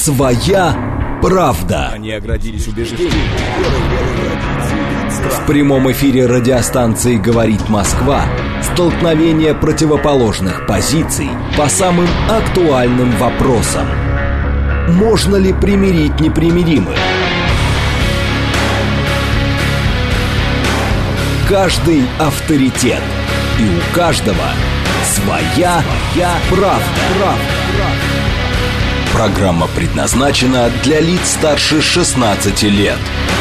Своя правда. Они оградились убеждением. В прямом эфире радиостанции «Говорит Москва» столкновение противоположных позиций по самым актуальным вопросам. Можно ли примирить непримиримых? Каждый авторитет, и у каждого своя правда. Программа предназначена для лиц старше 16 лет.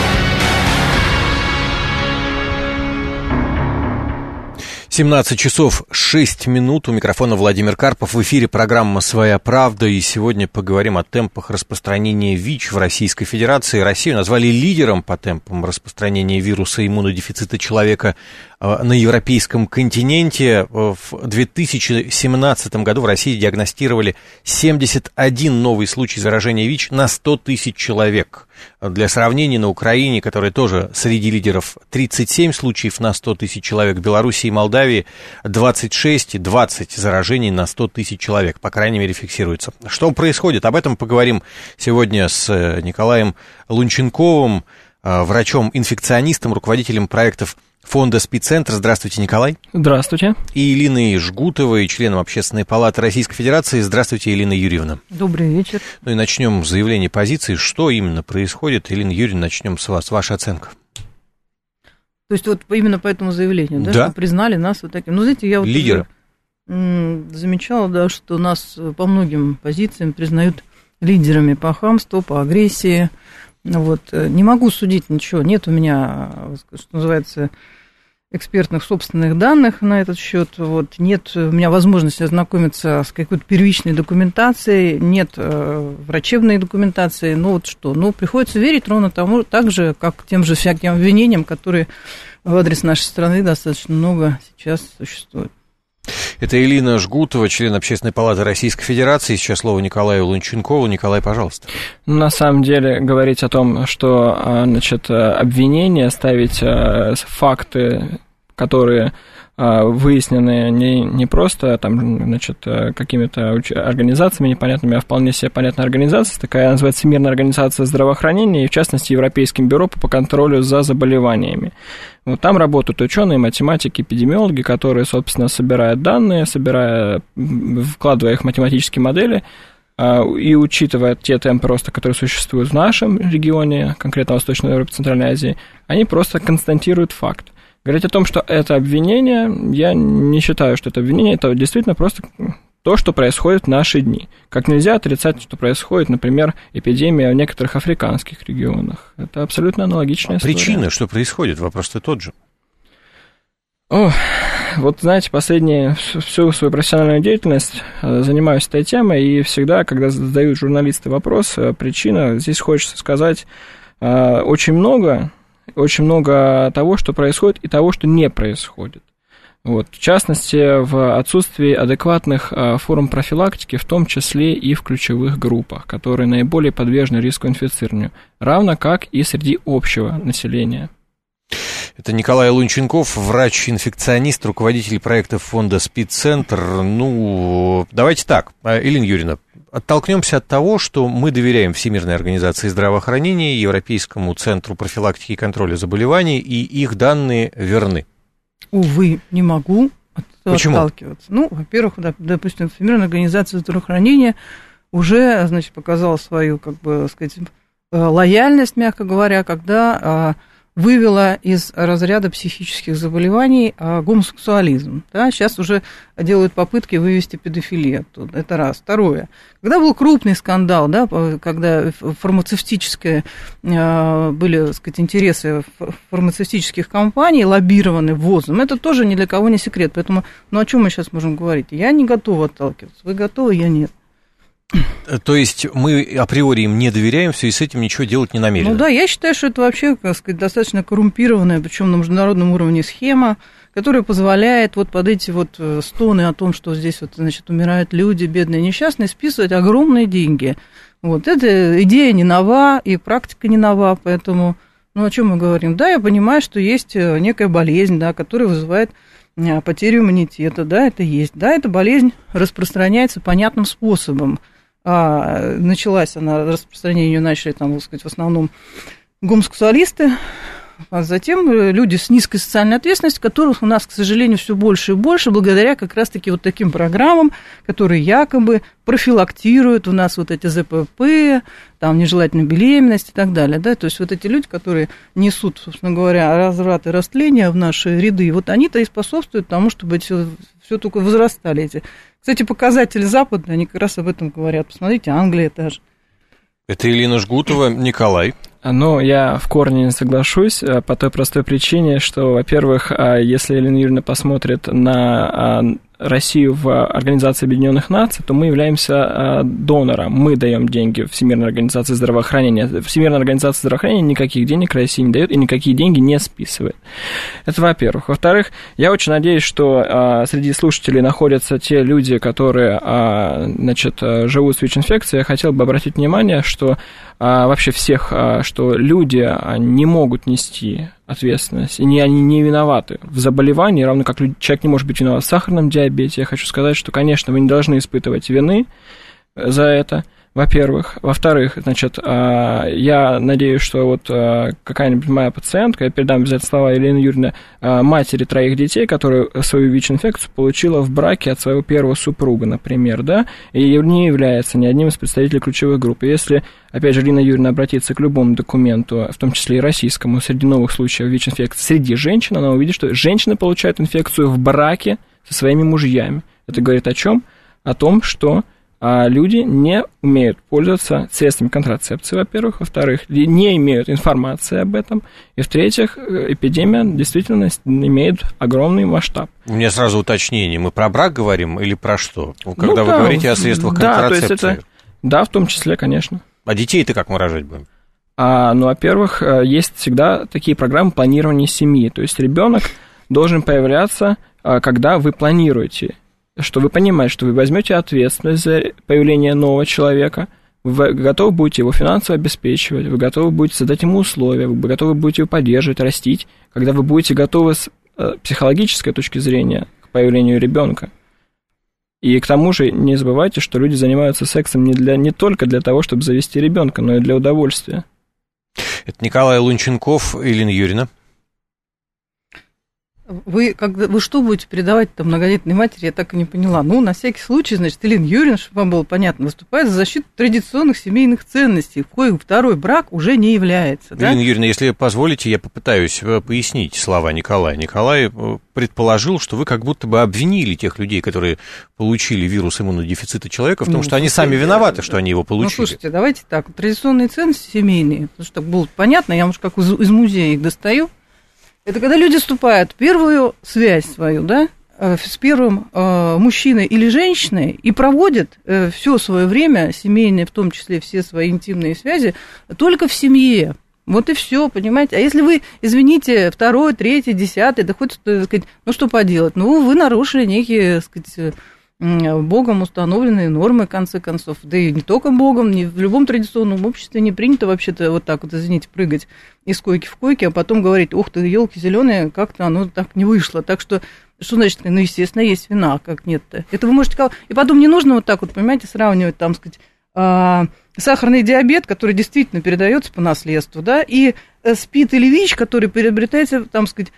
17 часов 6 минут. У микрофона Владимир Карпов. В эфире программа «Своя правда». И сегодня поговорим о темпах распространения ВИЧ в Российской Федерации. Россию назвали лидером по темпам распространения вируса иммунодефицита человека на европейском континенте. В 2017 году в России диагностировали 71 новый случай заражения ВИЧ на 100 тысяч человек. Для сравнения, на Украине, которая тоже среди лидеров, 37 случаев на 100 тысяч человек, в Белоруссии и Молдавии 26 и 20 заражений на 100 тысяч человек, по крайней мере, фиксируется. Что происходит? Об этом поговорим сегодня с Николаем Лунченковым, врачом-инфекционистом, руководителем проектов фонда «Спиццентр». Здравствуйте, Николай. Здравствуйте. И Ириной Жгутовой, членом Общественной палаты Российской Федерации. Здравствуйте, Ирина Юрьевна. Добрый вечер. Ну и начнем с заявления позиции. Что именно происходит? Ирина Юрьевна, начнем с вас. Ваша оценка. То есть вот именно по этому заявлению, да? Что признали нас вот таким. Ну, знаете, я вот лидеры. Замечала, да, что нас по многим позициям признают лидерами по хамству, по агрессии. Вот. Не могу судить ничего. Нет у меня, что называется, экспертных собственных данных на этот счет. Вот. Нет у меня возможности ознакомиться с какой-то первичной документацией, нет врачебной документации. Ну вот что? Ну, приходится верить ровно тому, так же, как тем же всяким обвинениям, которые в адрес нашей страны достаточно много сейчас существуют. Это Ирина Жгутова, член Общественной палаты Российской Федерации. Сейчас слово Николаю Лунченкову. Николай, пожалуйста. На самом деле, говорить о том, что, значит, обвинения, ставить факты, которые выяснены не просто там, значит, какими-то организациями непонятными, а вполне себе понятная организация, такая называется Всемирная организация здравоохранения, и в частности Европейским бюро по контролю за заболеваниями. Вот там работают ученые, математики, эпидемиологи, которые, собственно, собирают данные, вкладывая их в математические модели, и учитывая те темпы роста, которые существуют в нашем регионе, конкретно Восточной Европе, Центральной Азии, они просто констатируют факт. Говорить о том, что это обвинение, я не считаю, что это обвинение, это действительно просто то, что происходит в наши дни. Как нельзя отрицать, что происходит, например, эпидемия в некоторых африканских регионах. Это абсолютно аналогичная история. Причина, что происходит, вопрос-то тот же. Вот, знаете, всю свою профессиональную деятельность занимаюсь этой темой, и всегда, когда задают журналисты вопрос, причина, здесь хочется сказать очень много того, что происходит, и того, что не происходит. Вот. В частности, в отсутствии адекватных форм профилактики, в том числе и в ключевых группах, которые наиболее подвержены риску инфицирования, равно как и среди общего населения. Это Николай Лунченков, врач-инфекционист, руководитель проектов фонда «Спиццентр». Ну, давайте так, Ирина Юрьевна, оттолкнемся от того, что мы доверяем Всемирной организации здравоохранения, Европейскому центру профилактики и контроля заболеваний, и их данные верны. Увы, не могу отталкиваться. Ну, во-первых, допустим, Всемирная организация здравоохранения уже, значит, показала свою, как бы сказать, лояльность, мягко говоря, когда вывела из разряда психических заболеваний гомосексуализм. Да? Сейчас уже делают попытки вывести педофилию оттуда. Это раз. Второе. Когда был крупный скандал, да, когда фармацевтические были, так сказать, интересы фармацевтических компаний лоббированы ввозом, это тоже ни для кого не секрет. Поэтому, ну, о чем мы сейчас можем говорить? Я не готова отталкиваться. Вы готовы, я нет. То есть мы априори им не доверяем, в связи с этим ничего делать не намерены? Ну да, я считаю, что это вообще, так сказать, достаточно коррумпированная, причем на международном уровне схема, которая позволяет вот под эти вот стоны о том, что здесь вот, значит, умирают люди, бедные, несчастные, списывать огромные деньги. Вот, эта идея не нова, и практика не нова, поэтому, ну, о чем мы говорим? Да, я понимаю, что есть некая болезнь, да, которая вызывает потерю иммунитета, да, это есть. Да, эта болезнь распространяется понятным способом. началась она, распространение ее начали, там, так сказать, в основном гомосексуалисты, а затем люди с низкой социальной ответственностью, которых у нас, к сожалению, все больше и больше, благодаря как раз-таки вот таким программам, которые якобы профилактируют у нас вот эти ЗПП, там, нежелательную беременность и так далее, да, то есть вот эти люди, которые несут, собственно говоря, разврат и растление в наши ряды, вот они-то и способствуют тому, чтобы все только возрастали эти. Кстати, показатели западные, они как раз об этом говорят. Посмотрите, Англия та же. Это Элина Жгутова, Николай. Ну, я в корне не соглашусь по той простой причине, что, во-первых, если Елена Юрьевна посмотрит на Россию в Организации Объединенных Наций, то мы являемся донором. Мы даем деньги Всемирной организации здравоохранения. Всемирная организация здравоохранения никаких денег России не дает и никакие деньги не списывает. Это во-первых. Во-вторых, я очень надеюсь, что среди слушателей находятся те люди, которые, значит, живут с ВИЧ-инфекцией. Я хотел бы обратить внимание, что вообще всех, что люди не могут нести ответственность, и они не виноваты в заболевании, равно как человек не может быть виноват в сахарном диабете. Я хочу сказать, что, конечно, вы не должны испытывать вины за это, во-первых. Во-вторых, значит, я надеюсь, что вот какая-нибудь моя пациентка, я передам обязательно слова Елены Юрьевны, матери 3 детей, которая свою ВИЧ-инфекцию получила в браке от своего первого супруга, например, да, и не является ни одним из представителей ключевых групп. И если, опять же, Елена Юрьевна обратится к любому документу, в том числе и российскому, среди новых случаев ВИЧ-инфекции среди женщин, она увидит, что женщины получают инфекцию в браке со своими мужьями. Это говорит о чем? О том, что люди не умеют пользоваться средствами контрацепции, во-первых. Во-вторых, не имеют информации об этом. И, в-третьих, эпидемия действительно имеет огромный масштаб. У меня сразу уточнение. Мы про брак говорим или про что? Когда вы говорите о средствах контрацепции. То есть это, да, в том числе, конечно. А детей-то как мы рожать будем? Ну, во-первых, есть всегда такие программы планирования семьи. То есть ребенок должен появляться, когда вы планируете, что вы понимаете, что вы возьмете ответственность за появление нового человека, вы готовы будете его финансово обеспечивать, вы готовы будете создать ему условия, вы готовы будете его поддерживать, растить, когда вы будете готовы с психологической точки зрения к появлению ребенка. И к тому же не забывайте, что люди занимаются сексом не только для того, чтобы завести ребенка, но и для удовольствия. Это Николай Лунченков, Елена Юрьевна. Вы что будете передавать там многодетной матери, я так и не поняла. Ну, на всякий случай, значит, Елена Юрьевна, чтобы вам было понятно, выступает за защиту традиционных семейных ценностей, в коих второй брак уже не является. Да? Елена Юрьевна, если позволите, я попытаюсь пояснить слова Николая. Николай предположил, что вы как будто бы обвинили тех людей, которые получили вирус иммунодефицита человека, в том, что они сами виноваты, что они его получили. Ну, слушайте, давайте так, традиционные ценности семейные, потому что было понятно, я, может, как из музея их достаю. Это когда люди вступают в первую связь свою, да, с первым мужчиной или женщиной и проводят все свое время семейное, в том числе все свои интимные связи, только в семье. Вот и все, понимаете. А если вы, извините, 2, 3, 10, да хоть, так сказать, ну что поделать, ну вы нарушили некие, так сказать, Богом установленные нормы, в конце концов. Да и не только Богом, в любом традиционном обществе не принято вообще-то вот так вот, извините, прыгать из койки в койке, а потом говорить, ух ты, елки зеленые, как-то оно так не вышло. Так что значит, ну, естественно, есть вина, как нет-то. Это вы можете... И потом не нужно вот так вот, понимаете, сравнивать, там, сказать, сахарный диабет, который действительно передается по наследству, да, и СПИД или ВИЧ, который приобретается, там, сказать,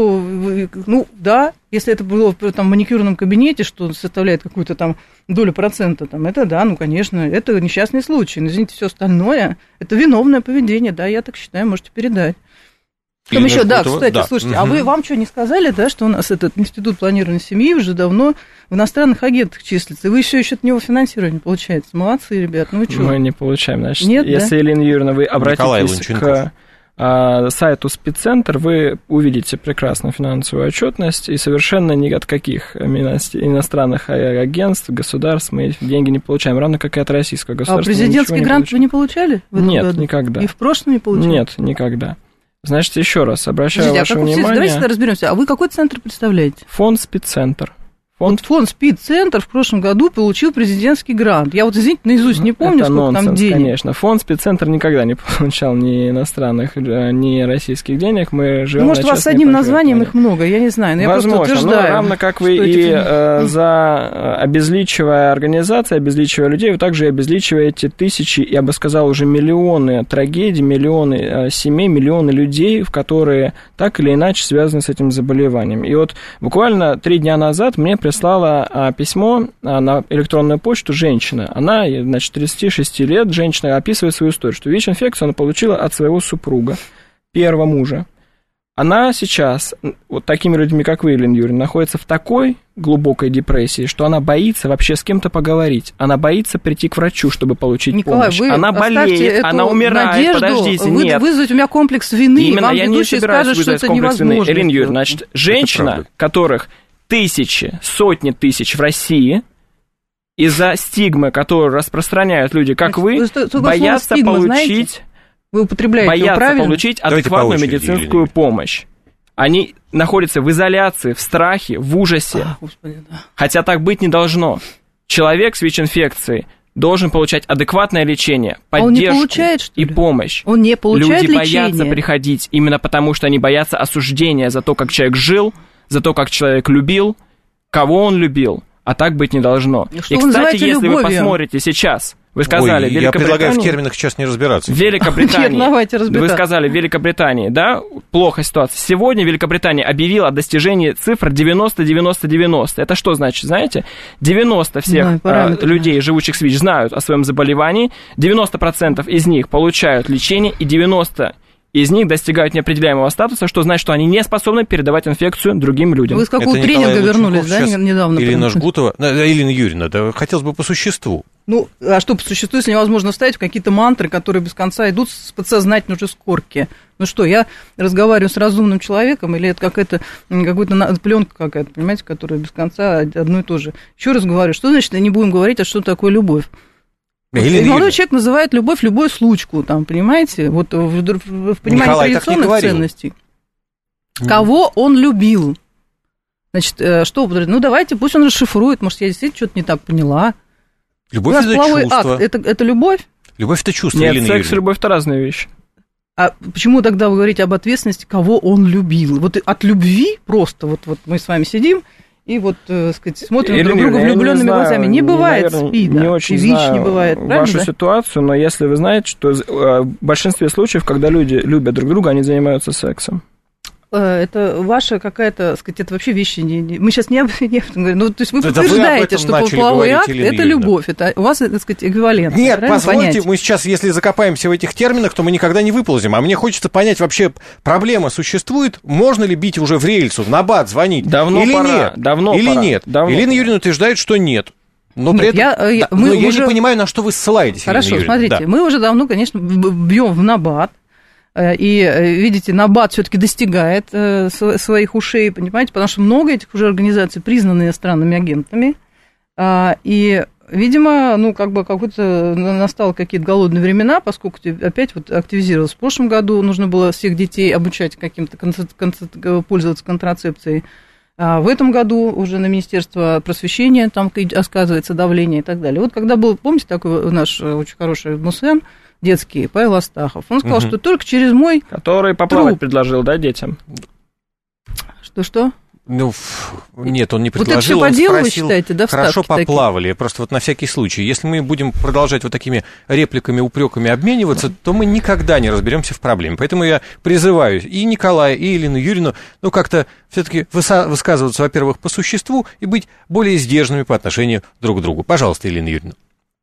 ну, да, если это было там, в маникюрном кабинете, что составляет какую-то там долю процента, там, это да, ну, конечно, это несчастный случай. Но, извините, все остальное, это виновное поведение, да, я так считаю, можете передать. Там еще, да, кстати, да. Слушайте, а вам что, не сказали, да, что у нас этот институт планирования семьи уже давно в иностранных агентах числится, и вы еще от него финансирование получаете? Молодцы, ребят, ну вы что? Мы не получаем, значит, нет, если, да? Елена Юрьевна, вы обратитесь к сайту Спеццентр, вы увидите прекрасную финансовую отчетность, и совершенно ни от каких иностранных агентств, государств мы деньги не получаем, равно как и от российского государства. А президентский грант вы не получали в этом Нет, году? Никогда. И в прошлом не получали? Нет, никогда. Значит, еще раз обращаю ваше внимание... Давайте разберемся. А вы какой центр представляете? Фонд Спеццентр. Фонд «Спид-центр» в прошлом году получил президентский грант. Я вот, извините, наизусть не помню, это сколько нонсенс, там денег. Конечно. Фонд «Спид-центр» никогда не получал ни иностранных, ни российских денег. Мы живем может, у вас с одним названием их много, я не знаю. Но возможно, я просто утверждаю, равно как вы и за обезличивая организации, обезличивая людей, вы также и обезличиваете тысячи, я бы сказал, уже миллионы трагедий, миллионы семей, миллионы людей, которые так или иначе связаны с этим заболеванием. И вот буквально 3 дня назад мне прислала письмо на электронную почту женщина. Она, значит, 36 лет, женщина, описывает свою историю, что ВИЧ-инфекцию она получила от своего супруга, первого мужа. Она сейчас, вот такими людьми, как вы, Елена Юрьевна, находится в такой глубокой депрессии, что она боится вообще с кем-то поговорить. Она боится прийти к врачу, чтобы получить помощь. Она болеет, она умирает. Подождите, нет. Вызвать у меня комплекс вины. Именно, вам я не собираюсь вызвать комплекс вины. Елена Юрьевна, значит, женщина, которых тысячи, сотни тысяч в России, из-за стигмы, которую распространяют люди, как вы, боятся получить... Вы употребляете боятся получить адекватную медицинскую помощь. Они находятся в изоляции, в страхе, в ужасе. Господи, да. Хотя так быть не должно. Человек с ВИЧ-инфекцией должен получать адекватное лечение, поддержку и помощь. Он не получает Люди лечение. боятся приходить именно потому, что они боятся осуждения за то, как человек жил, за то, как человек любил, кого он любил. А так быть не должно. Что и, кстати, если любовью? Вы посмотрите сейчас... Вы сказали, я предлагаю в терминах сейчас не разбираться. В Великобритании, вы сказали, в Великобритании, да, плохая ситуация. Сегодня Великобритания объявила о достижении цифр 90-90-90. Это что значит, знаете? 90 всех людей, живущих с ВИЧ, знают о своем заболевании, 90% из них получают лечение, и 90% из них достигают неопределяемого статуса, что значит, что они не способны передавать инфекцию другим людям. Вы с какого тренинга вернулись, да, недавно? Елена Жгутова, Елена Юрьевна, да, хотелось бы по существу. Ну, а что по существу, если невозможно вставить в какие-то мантры, которые без конца идут с подсознательной уже скорки? Ну что, я разговариваю с разумным человеком, или это какая-то пленка какая-то, понимаете, которая без конца одно и то же? Еще раз говорю, что значит не будем говорить, а что такое любовь? Молодой человек называет любовь любой случку, там, понимаете, вот в понимании Николай традиционных ценностей. Кого он любил? Значит, что, ну давайте, пусть он расшифрует, может, я действительно что-то не так поняла. Любовь – это чувство. Акт, это любовь? Любовь – это чувство, Нет, Елена секс Юрьевна. и любовь – это разные вещи. А почему тогда вы говорите об ответственности, кого он любил? Вот от любви просто, вот мы с вами сидим, и вот, сказать, смотрим друг друга влюбленными глазами. Не бывает СПИДа, не очень ВИЧ не бывает, правильно? Вашу ситуацию, но если вы знаете, что в большинстве случаев, когда люди любят друг друга, они занимаются сексом. Это ваша какая-то, сказать, это вообще вещи мы сейчас не говорим. Ну, то есть вы подтверждаете, что половой акт – это любовь, это у вас, так сказать, эквивалент. Нет, позвольте, мы сейчас, если закопаемся в этих терминах, то мы никогда не выползем. А мне хочется понять, вообще проблема существует, можно ли бить уже в рельсу, в набат звонить, давно или пора, нет? Давно или пора, нет? Давно Елена пора. Юрьевна утверждает, что нет. Но нет, при этом, я не понимаю, на что вы ссылаетесь. Хорошо, смотрите, мы уже давно, конечно, бьем в набат. И, видите, набат все-таки достигает своих ушей, понимаете, потому что много этих уже организаций признаны иностранными агентами. И, видимо, ну, как бы какой-то настало какие-то голодные времена, поскольку опять вот активизировалось. В прошлом году нужно было всех детей обучать каким-то пользоваться контрацепцией. В этом году уже на Министерство просвещения там оказывается давление и так далее. Вот когда был, помните, такой наш очень хороший МУСН, детский, Павел Астахов, он сказал, что только через мой который поплавать предложил, да, детям? Что? Ну, нет, он не предложил, вот это все по делу, он спросил, вы считаете, да, хорошо поплавали, такие? Просто вот на всякий случай. Если мы будем продолжать вот такими репликами, упреками обмениваться, то мы никогда не разберемся в проблеме. Поэтому я призываю и Николая, и Елену Юрьевну, ну, как-то все-таки высказываться, во-первых, по существу и быть более сдержанными по отношению друг к другу. Пожалуйста, Елена Юрьевна.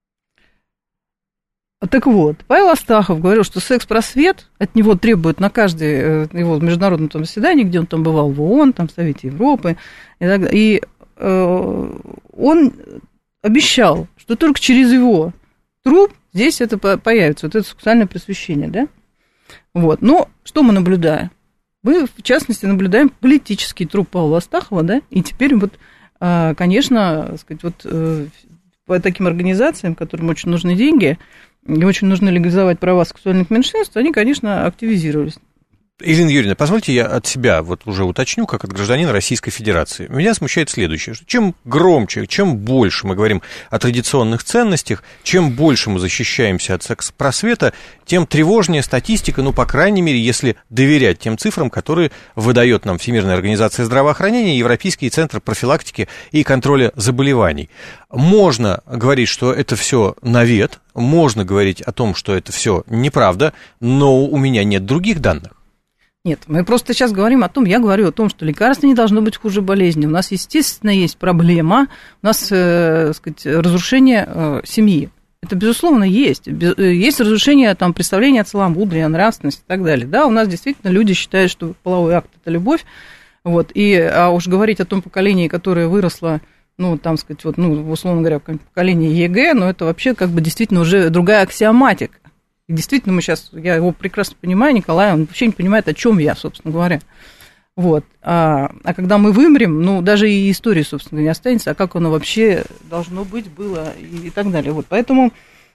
Так вот, Павел Астахов говорил, что секс-просвет от него требует на каждое его международном там заседании, где он там бывал в ООН, там в Совете Европы, и он обещал, что только через его труп здесь это появится, вот это сексуальное просвещение, да? Вот, но что мы наблюдаем? Мы, в частности, наблюдаем политический труп Павла Астахова, да, и теперь вот, конечно, сказать, вот по таким организациям, которым очень нужны деньги, и очень нужно легализовать права сексуальных меньшинств, они, конечно, активизировались. Ирина Юрьевна, позвольте я от себя вот уже уточню, как от гражданина Российской Федерации. Меня смущает следующее. Чем громче, чем больше мы говорим о традиционных ценностях, чем больше мы защищаемся от секс-просвета, тем тревожнее статистика, ну, по крайней мере, если доверять тем цифрам, которые выдает нам Всемирная организация здравоохранения и Европейский центр профилактики и контроля заболеваний. Можно говорить, что это все навет, можно говорить о том, что это все неправда, но у меня нет других данных. Нет, мы просто сейчас говорим о том, я говорю о том, что лекарство не должно быть хуже болезни. У нас, естественно, есть проблема, у нас, сказать, разрушение семьи. Это, безусловно, есть. Есть разрушение там, представления о целомудрии, о нравственности и так далее. Да, у нас действительно люди считают, что половой акт – это любовь. Вот, а уж говорить о том поколении, которое выросло, ну, там, сказать, вот, ну, условно говоря, поколение ЕГЭ, но это вообще как бы действительно уже другая аксиоматика. И действительно, мы сейчас, я его прекрасно понимаю, Николай, он вообще не понимает, о чем я, собственно говоря. Вот. А когда мы вымрем, ну, даже и истории, собственно, не останется, а как оно вообще должно быть, было и так далее. Вот. Поэтому,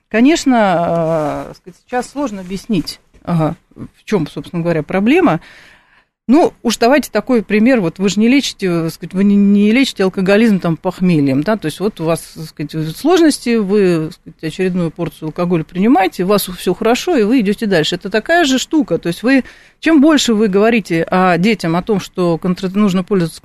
конечно, сейчас сложно объяснить, в чем, собственно говоря, проблема. Ну, уж давайте такой пример, вот вы же не лечите, сказать, вы не лечите алкоголизм там похмельем, да, то есть вот у вас, сказать, сложности, вы, сказать, очередную порцию алкоголя принимаете, у вас все хорошо, и вы идете дальше. Это такая же штука, то есть вы, чем больше вы говорите детям о том, что нужно пользоваться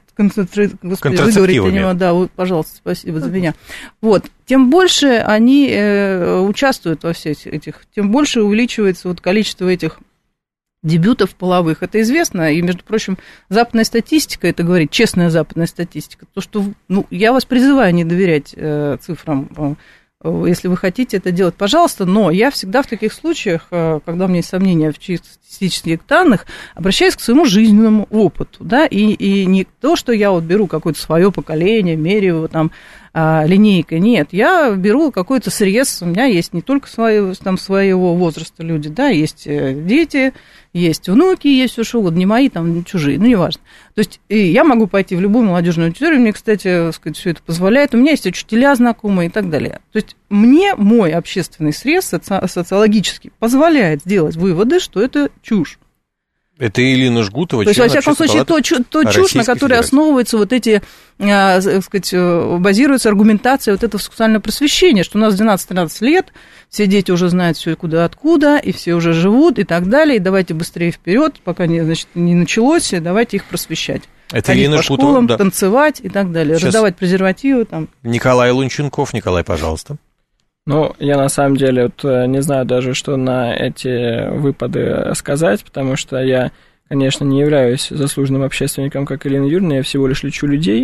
контрацептивами, да, пожалуйста, спасибо за меня, вот, тем больше они участвуют во всех этих, тем больше увеличивается вот количество этих дебютов половых. Это известно, и, между прочим, западная статистика это говорит, честная западная статистика. То, что, ну, я вас призываю не доверять цифрам, если вы хотите это делать, пожалуйста, но я всегда в таких случаях, когда у меня есть сомнения в чьих-то статистических данных, обращаюсь к своему жизненному опыту, да, и не то, что я вот беру какое-то свое поколение, меряю его там линейкой, нет, я беру какой-то срез, у меня есть не только своего возраста люди, да, есть дети, есть внуки, есть все что угодно, не мои, там, не чужие, ну, неважно. То есть я могу пойти в любую молодежную аудиторию, мне, кстати, сказать, все это позволяет, у меня есть учителя знакомые и так далее. То есть мне мой общественный срез социологический позволяет сделать выводы, что это чушь. Это Елена Жгутова. То есть, во всяком случае, то чушь, на которой основываются вот эти, так сказать, базируется аргументация вот этого сексуального просвещения, что у нас 12-13 лет, все дети уже знают все куда откуда, и все уже живут и так далее, и давайте быстрее вперед, пока не началось, давайте их просвещать. Это ходить Елена по Жгутова, школам, да. танцевать и так далее, Сейчас раздавать презервативы. Там. Николай Лунченков. Николай, пожалуйста. Ну, я на самом деле вот не знаю даже, что на эти выпады сказать, потому что я, конечно, не являюсь заслуженным общественником, как Елена Юрьевна, я всего лишь лечу людей,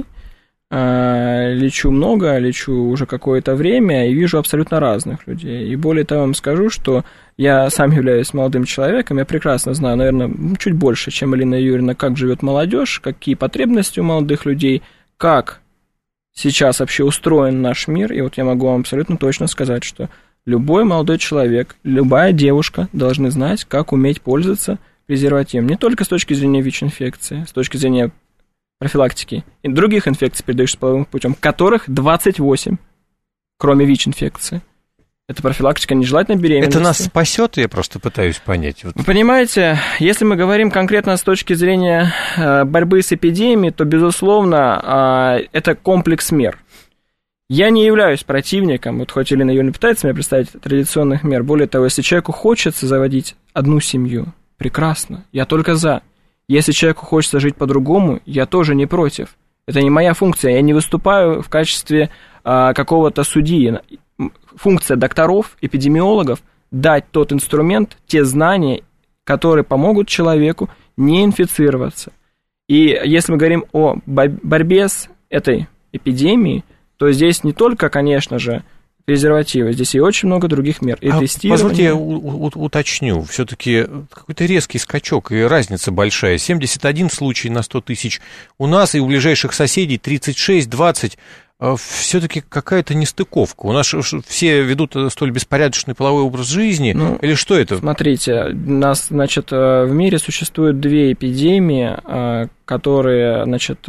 лечу много, лечу уже какое-то время и вижу абсолютно разных людей. И более того, вам скажу, что я сам являюсь молодым человеком, я прекрасно знаю, наверное, чуть больше, чем Елена Юрьевна, как живет молодежь, какие потребности у молодых людей, как сейчас вообще устроен наш мир, и вот я могу вам абсолютно точно сказать, что любой молодой человек, любая девушка должны знать, как уметь пользоваться презервативом. Не только с точки зрения ВИЧ-инфекции, с точки зрения профилактики и других инфекций, передающихся половым путем, которых 28, кроме ВИЧ-инфекции. Это профилактика нежелательной беременности. Это нас спасет, я просто пытаюсь понять. Вы понимаете, если мы говорим конкретно с точки зрения борьбы с эпидемией, то, безусловно, это комплекс мер. Я не являюсь противником, вот хоть Елена Юрьевна пытается меня представить, традиционных мер. Более того, если человеку хочется заводить одну семью, прекрасно, я только за. Если человеку хочется жить по-другому, я тоже не против. Это не моя функция, я не выступаю в качестве какого-то судьи. Функция докторов, эпидемиологов – дать тот инструмент, те знания, которые помогут человеку не инфицироваться. И если мы говорим о борьбе с этой эпидемией, то здесь не только, конечно же, презервативы, здесь и очень много других мер. И тестирование. Позвольте я уточню, все-таки какой-то резкий скачок и разница большая. 71 случай на 100 тысяч у нас, и у ближайших соседей 36-20. Все-таки какая-то нестыковка. У нас все ведут столь беспорядочный половой образ жизни, или что это? Смотрите, у нас, значит, в мире существует две эпидемии, которые, значит,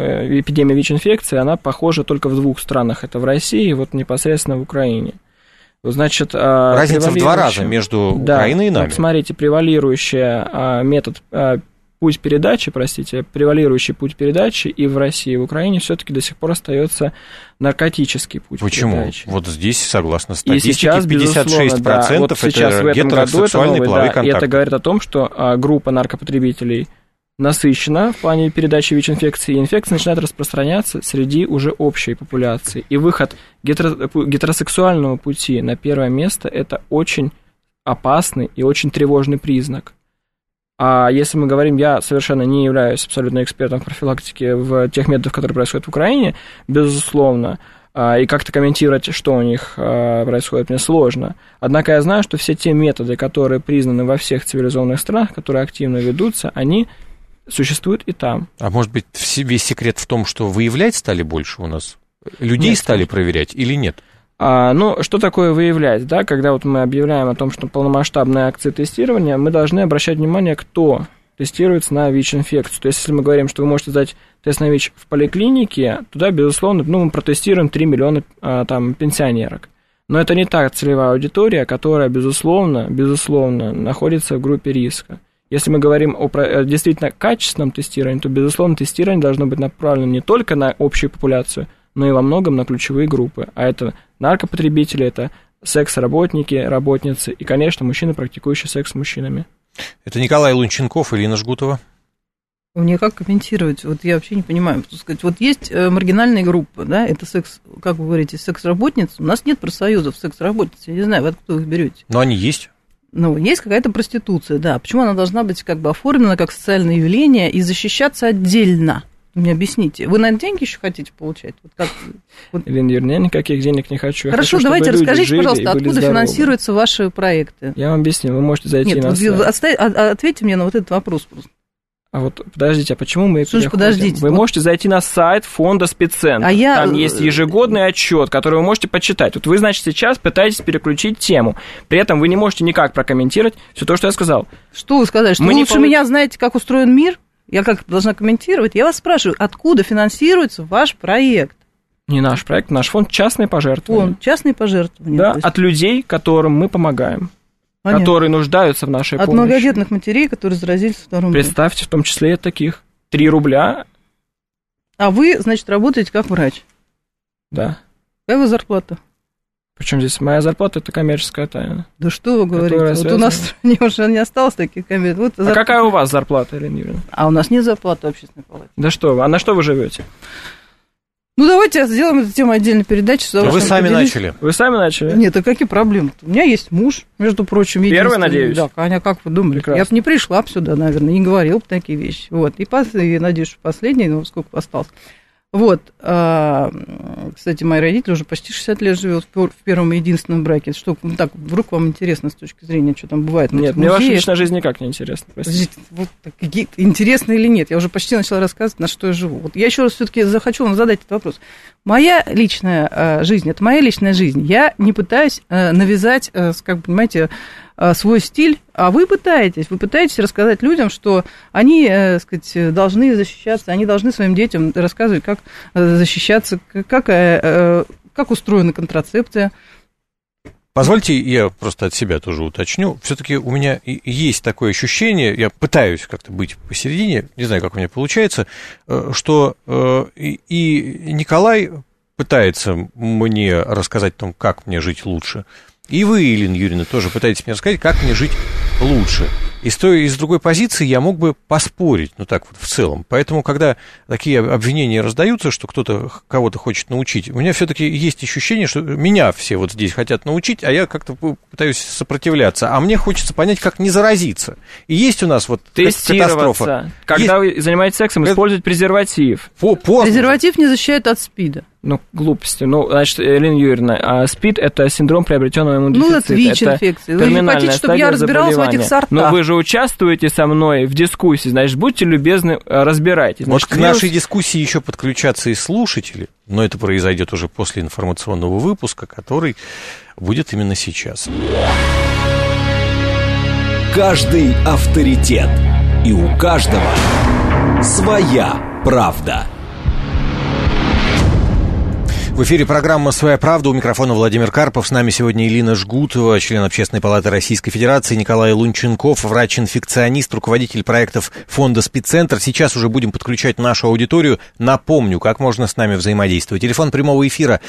эпидемия ВИЧ-инфекции, она похожа только в двух странах. Это в России и вот непосредственно в Украине. Значит, разница в 2 раза между Украиной и нами. Вот смотрите, превалирующий превалирующий путь передачи и в России, и в Украине все-таки до сих пор остается наркотический путь передачи. Вот здесь, согласно статистике, и сейчас, 56% вот сейчас это в этом гетеросексуальные половые контакты. И это говорит о том, что группа наркопотребителей насыщена в плане передачи ВИЧ-инфекции, и инфекция начинает распространяться среди уже общей популяции. И выход гетеросексуального пути на первое место – это очень опасный и очень тревожный признак. А если мы говорим, я совершенно не являюсь абсолютно экспертом в профилактике в тех методах, которые происходят в Украине, безусловно, и как-то комментировать, что у них происходит, мне сложно. Однако я знаю, что все те методы, которые признаны во всех цивилизованных странах, которые активно ведутся, они существуют и там. А может быть, весь секрет в том, что выявлять стали больше у нас? Людей стали проверять или нет? Что такое выявлять, да? Когда вот мы объявляем о том, что полномасштабная акция тестирования, мы должны обращать внимание, кто тестируется на ВИЧ-инфекцию. То есть, если мы говорим, что вы можете сдать тест на ВИЧ в поликлинике, туда, безусловно, мы протестируем 3 миллиона пенсионерок. Но это не та целевая аудитория, которая, безусловно, находится в группе риска. Если мы говорим о действительно качественном тестировании, то, безусловно, тестирование должно быть направлено не только на общую популяцию, но и во многом на ключевые группы. А это наркопотребители, это секс-работники, работницы и, конечно, мужчины, практикующие секс с мужчинами. Это Николай Лунченков, Ирина Жгутова. Мне как комментировать? Вот я вообще не понимаю, что сказать. Вот есть маргинальные группы, да, это секс, как вы говорите, секс-работниц. У нас нет профсоюзов секс-работниц, я не знаю, вы откуда их берете. Но они есть. Есть какая-то проституция, да. Почему она должна быть как бы оформлена как социальное явление и защищаться отдельно? Мне объясните. Вы, наверное, деньги еще хотите получать? Ирина Юрьевна, я никаких денег не хочу. Хорошо, давайте расскажите, пожалуйста, откуда финансируются ваши проекты? Я вам объясню, вы можете зайти на сайт. Ответьте мне на вот этот вопрос просто. Подождите, а почему мы переходим? Подождите. Вы можете зайти на сайт фонда спеццентр. Там есть ежегодный отчет, который вы можете почитать. Вы, значит, сейчас пытаетесь переключить тему. При этом вы не можете никак прокомментировать все то, что я сказал. Что вы сказали? Что вы лучше меня знаете, как устроен мир? Я как должна комментировать? Я вас спрашиваю, откуда финансируется ваш проект? Не наш проект, наш фонд «Частные пожертвования». Фонд «Частные пожертвования». Да, от людей, которым мы помогаем. Понятно. Которые нуждаются в нашей помощи. От многодетных матерей, которые заразились вторым. Представьте, в том числе и таких. 3 рубля. А вы, значит, работаете как врач? Да. Какая у вас зарплата? Причем здесь моя зарплата – это коммерческая тайна. Да что вы говорите? У нас в стране уже не осталось таких коммерческих. Какая у вас зарплата, Ирина Юрьевна? А у нас нет зарплаты в общественной палате. Да что вы, а на что вы живете? Давайте сделаем эту тему отдельной передачи. Вы сами начали. Вы сами начали? Нет, а какие проблемы? У меня есть муж, между прочим. Первый, надеюсь? Да, Аня, как вы думали? Прекрасно. Я бы не пришла бы сюда, наверное, не говорила бы такие вещи. И надеюсь, что последний, сколько осталось. Кстати, мои родители уже почти 60 лет живут в первом и единственном браке. Что, так, вдруг вам интересно с точки зрения, что там бывает? Нет, мне ваша личная жизнь никак не интересна. Подождите, интересно или нет? Я уже почти начала рассказывать, на что я живу. Я еще раз все-таки захочу вам задать этот вопрос. Моя личная жизнь, это моя личная жизнь. Я не пытаюсь навязать, как понимаете, свой стиль, а вы пытаетесь рассказать людям, что они, должны защищаться, они должны своим детям рассказывать, как защищаться, как устроена контрацепция. Позвольте, я просто от себя тоже уточню. Все-таки у меня есть такое ощущение, я пытаюсь как-то быть посередине, не знаю, как у меня получается, что и Николай пытается мне рассказать о том, как мне жить лучше. И вы, Ирина Юрьевна, тоже пытаетесь мне рассказать, как мне жить лучше. И с другой позиции я мог бы поспорить, так вот в целом. Поэтому, когда такие обвинения раздаются, что кто-то кого-то хочет научить, у меня все-таки есть ощущение, что меня все вот здесь хотят научить, а я как-то пытаюсь сопротивляться. А мне хочется понять, как не заразиться. И есть у нас катастрофа. Когда вы занимаетесь сексом, использовать презерватив. Презерватив не защищает от СПИДа. Глупости. Значит, Ирина Юрьевна, СПИД – это синдром приобретенного иммунодефицита. Это ВИЧ-инфекция. Вы не хотите, чтобы я разбиралась в этих сортах? Но вы же участвуете со мной в дискуссии, значит, будьте любезны, разбирайтесь. К нашей дискуссии еще подключатся и слушатели, но это произойдет уже после информационного выпуска, который будет именно сейчас. Каждый авторитет, и у каждого своя правда. В эфире программа «Своя правда». У микрофона Владимир Карпов. С нами сегодня Элина Жгутова, член Общественной палаты Российской Федерации, Николай Лунченков, врач-инфекционист, руководитель проектов фонда «Спеццентр». Сейчас уже будем подключать нашу аудиторию. Напомню, как можно с нами взаимодействовать. Телефон прямого эфира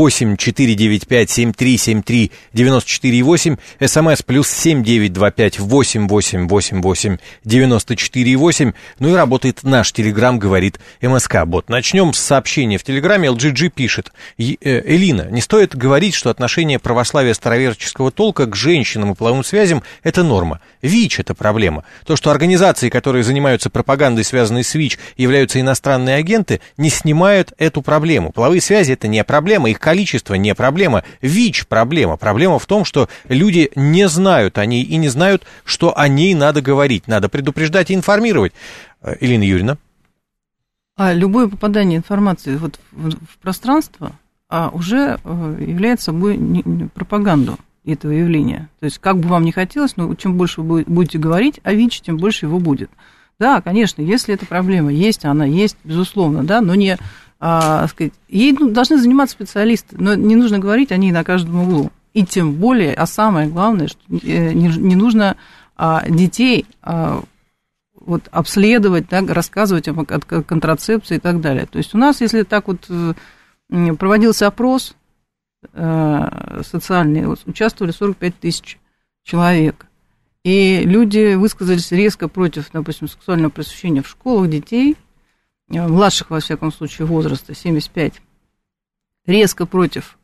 8-495-7373-94-8. СМС +7 925 8888 94-8. Ну и работает наш Телеграм, говорит МСК-бот. Начнем с сообщения в Телеграме. LGG пишет. Элина, не стоит говорить, что отношение православия староверческого толка к женщинам и половым связям – это норма. ВИЧ – это проблема. То, что организации, которые занимаются пропагандой, связанной с ВИЧ, являются иностранные агенты, не снимают эту проблему. Половые связи – это не проблема, их количество не проблема. ВИЧ – проблема. Проблема в том, что люди не знают о ней и не знают, что о ней надо говорить. Надо предупреждать и информировать. Элина Юрьевна. Любое попадание информации вот в пространство уже является собой пропаганду этого явления. То есть, как бы вам ни хотелось, но чем больше вы будете говорить о ВИЧ, тем больше его будет. Да, конечно, если эта проблема есть, она есть, безусловно, да, но не, сказать, ей должны заниматься специалисты, но не нужно говорить о ней на каждом углу. И тем более, а самое главное, что не нужно детей вот, обследовать, так, рассказывать о контрацепции и так далее. То есть у нас, если так вот проводился опрос социальный, вот, участвовали 45 тысяч человек, и люди высказались резко против, допустим, сексуального просвещения в школах детей, младших, во всяком случае, возраста 75, резко против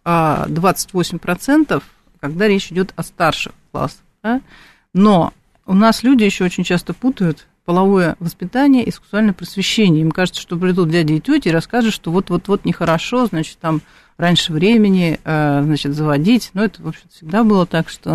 28%, когда речь идет о старших классах. Да? Но у нас люди еще очень часто путают половое воспитание и сексуальное просвещение. Им кажется, что придут дяди и тети и расскажут, что вот нехорошо, значит, там раньше времени, значит, заводить. Но это, в общем, всегда было так, что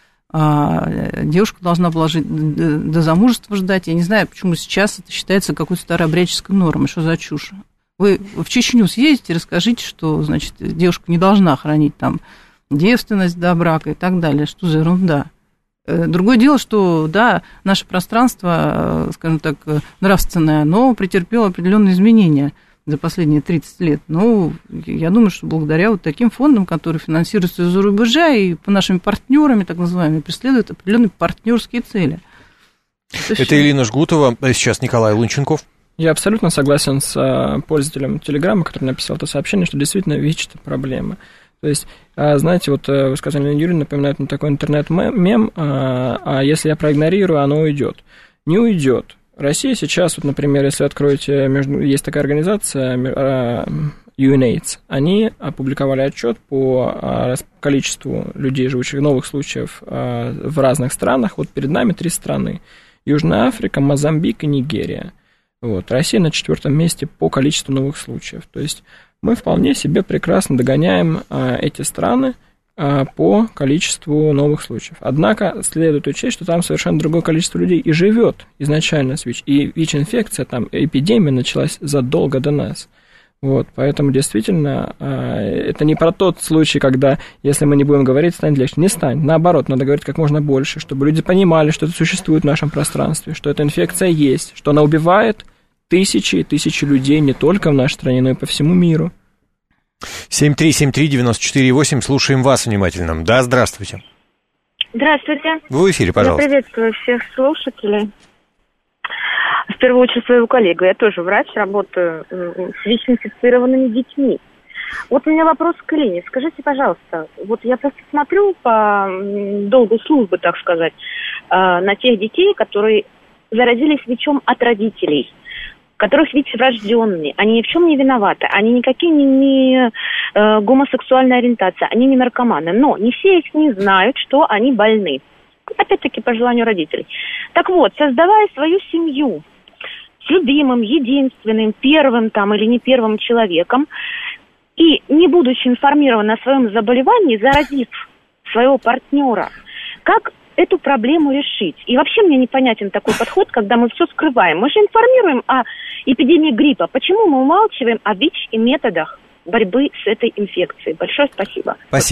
девушка должна была жить до замужества ждать. Я не знаю, почему сейчас это считается какой-то старообрядческой нормой. Что за чушь? Вы в Чечню съездите, расскажите, что, значит, девушка не должна хранить там девственность до брака и так далее. Что за ерунда? Другое дело, что, да, наше пространство, скажем так, нравственное, оно претерпело определенные изменения за последние 30 лет. Но я думаю, что благодаря вот таким фондам, которые финансируются из-за рубежа и по нашими партнерами, так называемыми, преследуют определенные партнерские цели. Это Элина Жгутова, а сейчас Николай Лунченков. Я абсолютно согласен с пользователем Телеграма, который написал это сообщение, что действительно ВИЧ – это проблема. То есть, знаете, вот вы сказали, Елена Юрьевна, напоминает мне такой интернет-мем, а если я проигнорирую, оно уйдет. Не уйдет. Россия сейчас, вот, например, если откроете, есть такая организация UNAIDS, они опубликовали отчет по количеству людей, живущих в новых случаев в разных странах. Вот перед нами 3 страны. Южная Африка, Мозамбик и Нигерия. Вот. Россия на 4-м месте по количеству новых случаев. То есть мы вполне себе прекрасно догоняем эти страны по количеству новых случаев. Однако следует учесть, что там совершенно другое количество людей и живет изначально с ВИЧ. И ВИЧ-инфекция, там эпидемия началась задолго до нас. Вот, поэтому действительно это не про тот случай, когда если мы не будем говорить, станет легче. Не станет. Наоборот, надо говорить как можно больше, чтобы люди понимали, что это существует в нашем пространстве, что эта инфекция есть, что она убивает тысячи и тысячи людей не только в нашей стране, но и по всему миру. 7373948, слушаем вас внимательно. Да, здравствуйте. Здравствуйте. Вы в эфире, пожалуйста. Я приветствую всех слушателей. В первую очередь своего коллегу. Я тоже врач, работаю с ВИЧ-инфицированными детьми. Вот у меня вопрос к Элине. Скажите, пожалуйста, вот я просто смотрю по долгу службы, так сказать, на тех детей, которые заразились ВИЧом от родителей, которых ВИЧ врожденные, они ни в чем не виноваты, они никакие не гомосексуальная ориентация, они не наркоманы, но не все из них знают, что они больны. Опять-таки по желанию родителей. Так вот, создавая свою семью с любимым, единственным, первым там или не первым человеком, и не будучи информирован о своем заболевании, заразив своего партнера, как эту проблему решить? И вообще мне непонятен такой подход, когда мы все скрываем. Мы же информируем о эпидемии гриппа. Почему мы умалчиваем о ВИЧ и методах борьбы с этой инфекцией? Большое спасибо. Спасибо.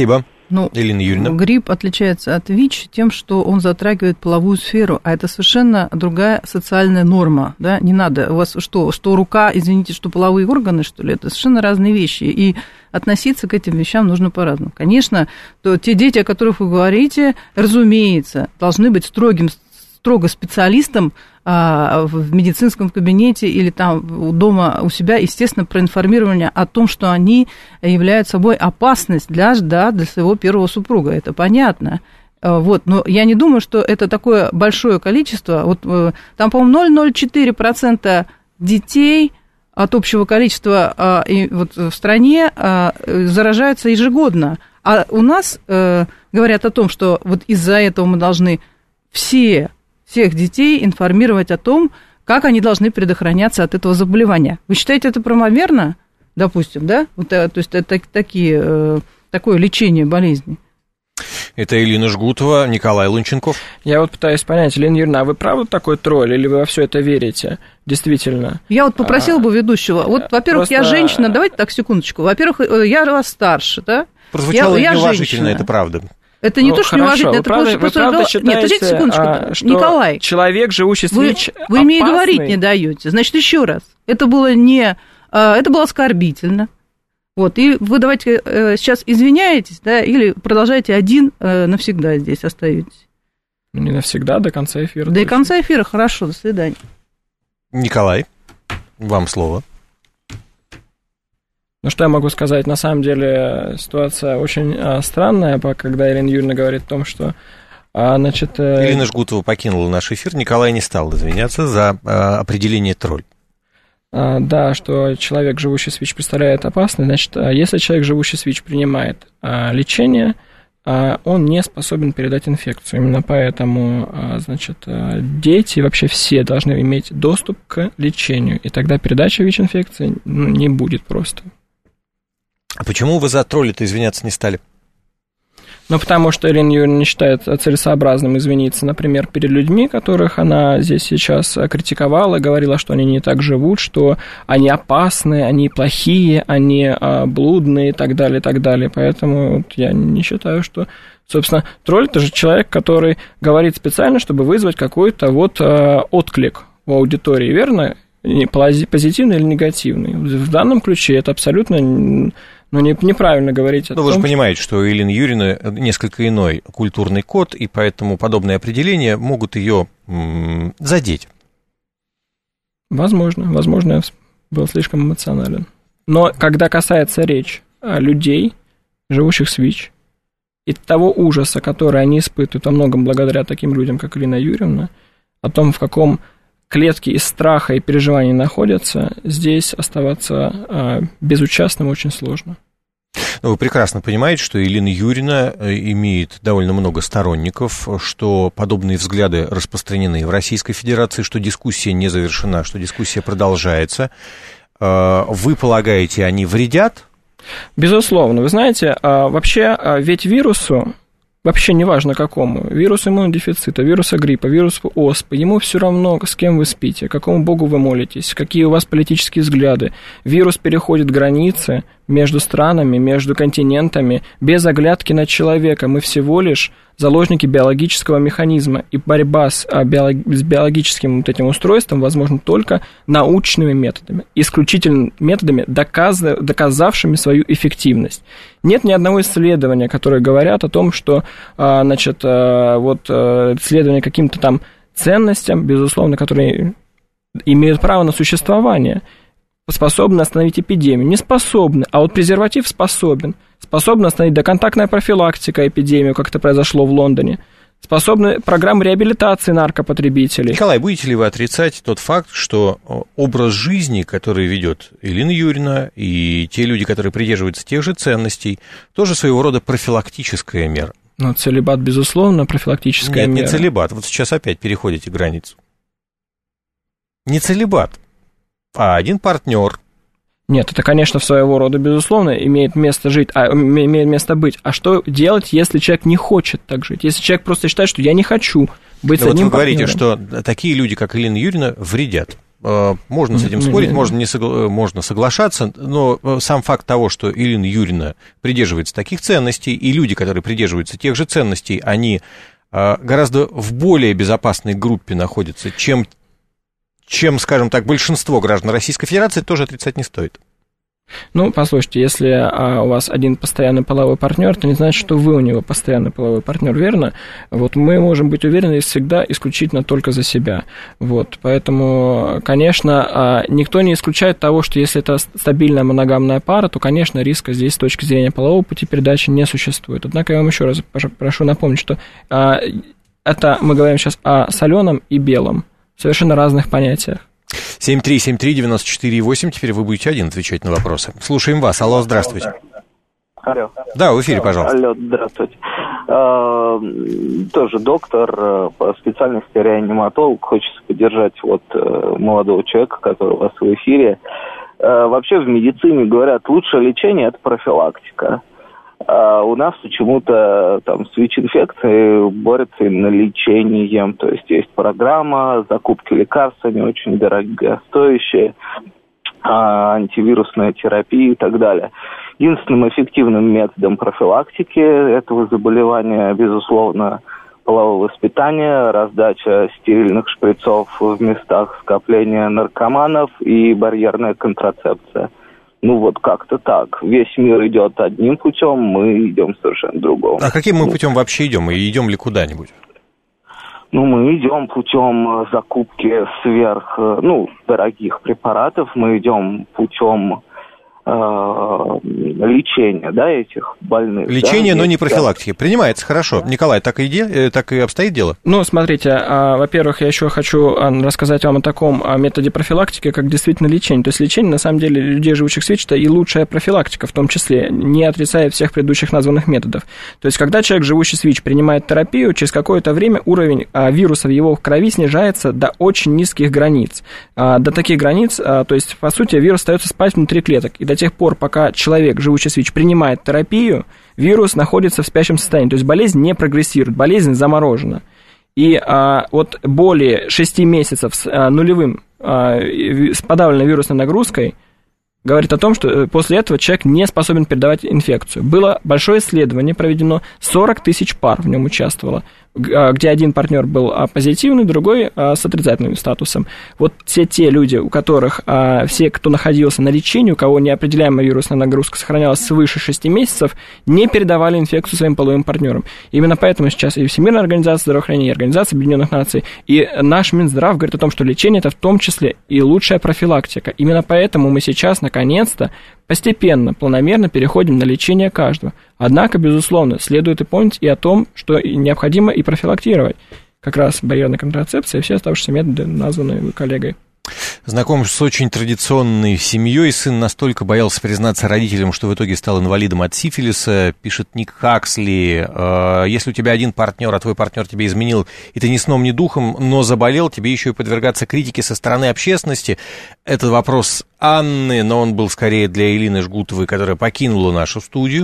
Елена Юрьевна? Грипп отличается от ВИЧ тем, что он затрагивает половую сферу, а это совершенно другая социальная норма, да, не надо, у вас что рука, извините, что половые органы, что ли, это совершенно разные вещи, и относиться к этим вещам нужно по-разному. Конечно, то те дети, о которых вы говорите, разумеется, должны быть строго специалистом в медицинском кабинете или там дома у себя, естественно, проинформирование о том, что они являются собой опасность для своего первого супруга. Это понятно. Вот. Но я не думаю, что это такое большое количество. Вот, там, по-моему, 0,04% детей от общего количества вот, в стране заражаются ежегодно. А у нас говорят о том, что вот из-за этого мы должны всех детей информировать о том, как они должны предохраняться от этого заболевания. Вы считаете это правомерно, допустим, да? Вот, то есть это такое лечение болезни. Это Елена Жгутова, Николай Лунченков. Я вот пытаюсь понять, Елена Юрьевна, а вы правда такой тролль, или вы во все это верите? Действительно. Я вот попросила бы ведущего. Вот, во-первых, я женщина, давайте так, секундочку. Во-первых, я вас старше, да? Прозвучало неуважительно, это правда. Это не то, что неуважительно, это просто... Вы правда считаете, нет, подождите секундочку, что Николай, человек, живущий с ВИЧ, вы мне и говорить не даете. Значит, еще раз, это было оскорбительно. Вот, и вы давайте сейчас извиняетесь, да, или продолжаете один навсегда здесь остаетесь. Не навсегда, до конца эфира. До конца эфира, хорошо, до свидания. Николай, вам слово. Ну, что я могу сказать? На самом деле ситуация очень странная, когда Елена Юрьевна говорит о том, что, значит... Елена Жгутова покинула наш эфир, Николай не стал извиняться за определение тролль. Да, что человек, живущий с ВИЧ, представляет опасность. Значит, если человек, живущий с ВИЧ, принимает лечение, он не способен передать инфекцию. Именно поэтому, значит, дети, вообще все должны иметь доступ к лечению, и тогда передача ВИЧ-инфекции не будет просто. А почему вы за тролли-то извиняться не стали? Ну, потому что Елена Юрьевна не считает целесообразным извиниться, например, перед людьми, которых она здесь сейчас критиковала, говорила, что они не так живут, что они опасны, они плохие, они блудные и так далее, и так далее. Поэтому вот я не считаю, что... Собственно, тролль – это же человек, который говорит специально, чтобы вызвать какой-то вот отклик в аудитории, верно? Позитивный или негативный. В данном ключе это абсолютно... неправильно говорить о том... Вы же понимаете, что у Елены Юрьевны несколько иной культурный код, и поэтому подобные определения могут ее задеть. Возможно, я был слишком эмоционален. Но когда касается речи о людей, живущих с ВИЧ, и того ужаса, который они испытывают, во многом благодаря таким людям, как Елена Юрьевна, о том, в каком клетке из страха и переживаний находятся, здесь оставаться безучастным очень сложно. Вы прекрасно понимаете, что Елена Юрьевна имеет довольно много сторонников, что подобные взгляды распространены в Российской Федерации, что дискуссия не завершена, что дискуссия продолжается. Вы полагаете, они вредят? Безусловно. Вы знаете, вообще ведь вирусу, вообще неважно какому, вирус иммунодефицита, вируса гриппа, вирус оспы, ему все равно, с кем вы спите, какому богу вы молитесь, какие у вас политические взгляды. Вирус переходит границы между странами, между континентами, без оглядки на человека. Мы всего лишь заложники биологического механизма, и борьба с биологическим вот этим устройством возможна только научными методами, исключительно методами, доказавшими свою эффективность. Нет ни одного исследования, которые говорят о том, что, значит, вот исследования каким-то там ценностям, безусловно, которые имеют право на существование, способны остановить эпидемию. Не способны, а вот презерватив способен. Способна остановить доконтактная профилактика эпидемию, как это произошло в Лондоне. Способны программы реабилитации наркопотребителей. Николай, будете ли вы отрицать тот факт, что образ жизни, который ведет Елена Юрьевна и те люди, которые придерживаются тех же ценностей, тоже своего рода профилактическая мера? Ну, целибат, безусловно, профилактическая мера. Нет, не целибат. Вот сейчас опять переходите границу. Не целибат, а один партнер. Нет, это, конечно, своего рода, безусловно, имеет место быть. А что делать, если человек не хочет так жить? Если человек просто считает, что я не хочу быть с одним партнером? Вы говорите, что такие люди, как Елена Юрьевна, вредят. Можно с этим спорить, можно соглашаться, но сам факт того, что Ирина Юрьевна придерживается таких ценностей, и люди, которые придерживаются тех же ценностей, они гораздо в более безопасной группе находятся, чем, скажем так, большинство граждан Российской Федерации, тоже отрицать не стоит. Ну, послушайте, если у вас один постоянный половой партнер, то не значит, что вы у него постоянный половой партнер, верно? Вот мы можем быть уверены всегда исключительно только за себя. Вот, поэтому, конечно, никто не исключает того, что если это стабильная моногамная пара, то, конечно, риска здесь с точки зрения полового пути передачи не существует. Однако я вам еще раз прошу напомнить, что это мы говорим сейчас о соленом и белом, совершенно разных понятиях. 7373948, теперь вы будете один отвечать на вопросы. Слушаем вас. Алло, здравствуйте. Алло. Да, в эфире, пожалуйста. Алло, здравствуйте. Тоже доктор по специальности реаниматолог. Хочется поддержать молодого человека, который у вас в эфире. Вообще в медицине говорят, лучшее лечение – это профилактика. У нас почему-то там с ВИЧ-инфекцией борются именно лечением, то есть программа закупки лекарств, они очень дорогостоящие, антивирусная терапия и так далее. Единственным эффективным методом профилактики этого заболевания, безусловно, половое воспитание, раздача стерильных шприцов в местах скопления наркоманов и барьерная контрацепция. Как-то так. Весь мир идет одним путем, мы идем совершенно другим. А каким мы путем вообще идем? И идем ли куда-нибудь? Мы идем путем закупки дорогих препаратов, мы идем путем лечения, этих больных. Лечение, но не профилактики. Принимается, хорошо. Николай, так и обстоит дело? Смотрите, во-первых, я еще хочу рассказать вам о таком методе профилактики, как действительно лечение. То есть лечение, на самом деле, людей, живущих с ВИЧ, это и лучшая профилактика, в том числе, не отрицая всех предыдущих названных методов. То есть, когда человек, живущий с ВИЧ, принимает терапию, через какое-то время уровень вируса в его крови снижается до очень низких границ. До таких границ, то есть, по сути, вирус остается спать внутри клеток. И до тех пор, пока человек, живущий с ВИЧ, принимает терапию, вирус находится в спящем состоянии. То есть болезнь не прогрессирует, болезнь заморожена. И более 6 месяцев с с подавленной вирусной нагрузкой говорит о том, что после этого человек не способен передавать инфекцию. Было большое исследование проведено, 40 тысяч пар в нем участвовало, где один партнер был позитивный, другой с отрицательным статусом. Вот все те люди, у которых, все, кто находился на лечении, у кого неопределяемая вирусная нагрузка сохранялась свыше 6 месяцев, не передавали инфекцию своим половым партнерам. Именно поэтому сейчас и Всемирная организация здравоохранения, и Организация Объединенных Наций, и наш Минздрав говорит о том, что лечение – это в том числе и лучшая профилактика. Именно поэтому мы сейчас, наконец-то, постепенно, планомерно переходим на лечение каждого. Однако, безусловно, следует и помнить и о том, что необходимо и профилактировать как раз барьерная контрацепция и все оставшиеся методы, названные коллегой. Знаком с очень традиционной семьей. Сын настолько боялся признаться родителям, что в итоге стал инвалидом от сифилиса. Пишет Ник Хаксли. Если у тебя один партнер, а твой партнер тебе изменил, и ты ни сном, ни духом, но заболел, тебе еще и подвергаться критике со стороны общественности. Это вопрос Анны, но он был скорее для Элины Жгутовой, которая покинула нашу студию.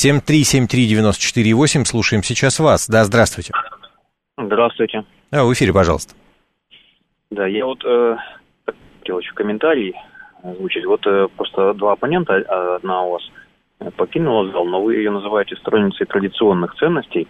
7373948. Слушаем сейчас вас. Да, здравствуйте. Здравствуйте. В эфире, пожалуйста. Да, я хотел еще комментарий озвучить. Просто два оппонента, одна у вас покинула зал, но вы ее называете сторонницей традиционных ценностей.